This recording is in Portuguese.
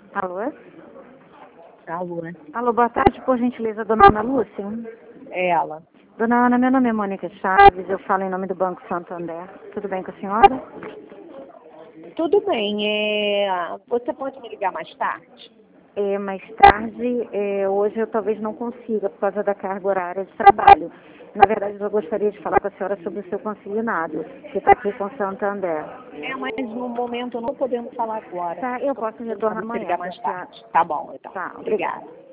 Alô? Alô, Alô, boa tarde, por gentileza, dona Ana Lúcia. é ela. Dona Ana, meu nome é Mônica Chaves, eu falo em nome do Banco Santander. Tudo bem com a senhora? Tudo bem, você pode me ligar mais tarde? Mais tarde, hoje eu talvez não consiga por causa da carga horária de trabalho. Na verdade, eu gostaria de falar com a senhora sobre o seu consignado, que está aqui com o Santander. Mas no momento não podemos falar agora. Tá, eu posso retornar Vamos amanhã. ligar mais tarde. Tá bom, então. Tá, Obrigada.